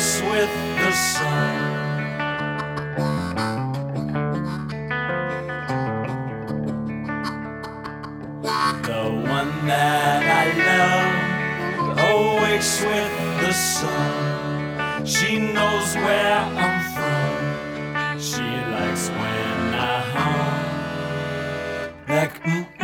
awakes with the sun. The one that I love awakes with the sun. She knows where I'm from. She likes when I hum like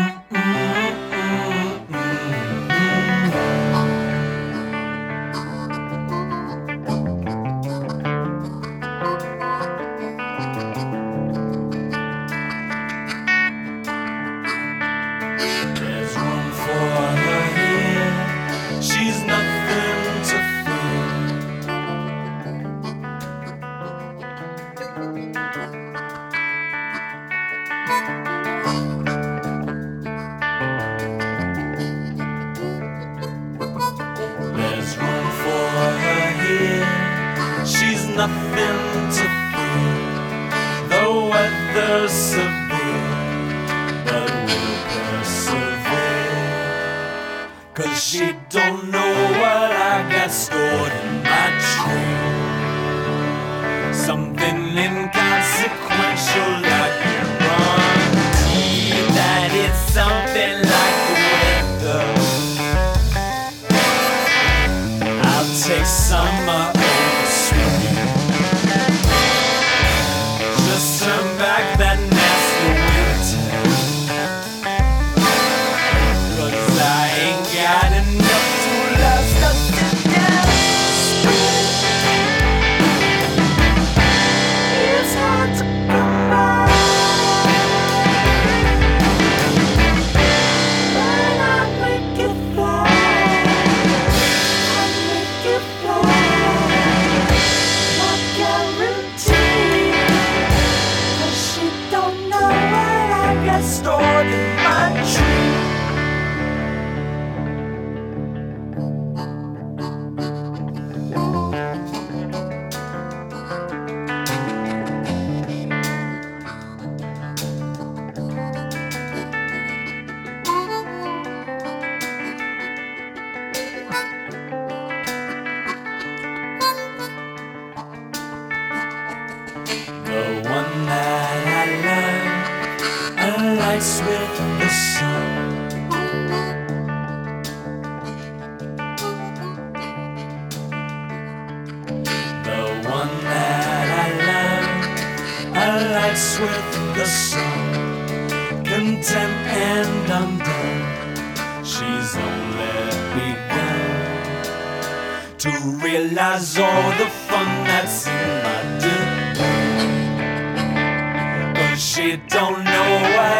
There's room for her here. She's nothing to fear. There's room for her here. She's nothing to fear. The weather's severe, but we'll persevere. 'Cause she don't know what I got stored in my tree. Something inconsequential like guarantee that it's something like the weather. I'll take summer over spring. Just turn back that nasty winter. 'Cause I ain't got enough to last us to death. It's hard to come by, but I'll make it fly. I'll make it fly. My guarantee. 'Cause she don't know what I got stored in my tree. The one that I love alights with the sun. The one that I love alights with the sun. Content and undone, she's only begun to realize all the fun that's in my doom. She don't know what